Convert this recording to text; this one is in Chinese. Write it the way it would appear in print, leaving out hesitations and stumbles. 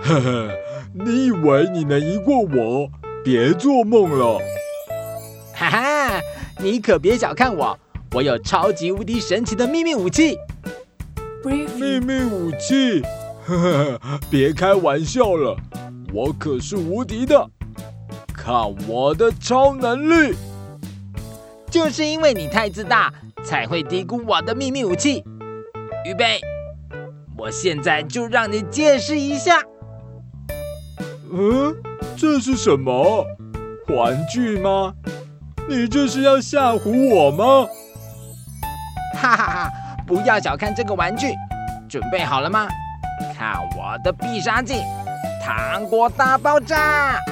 呵呵，你以为你能赢过我？别做梦了！ 哈哈，你可别小看我，我有超级无敌神奇的秘密武器。 秘密武器？呵呵，别开玩笑了，我可是无敌的！看我的超能力！ 就是因为你太自大，才会低估我的秘密武器。预备，我现在就让你见识一下。 这是什么？玩具吗？你这是要吓唬我吗？ 哈哈哈！不要小看这个玩具，准备好了吗？看我的必杀技——糖果大爆炸！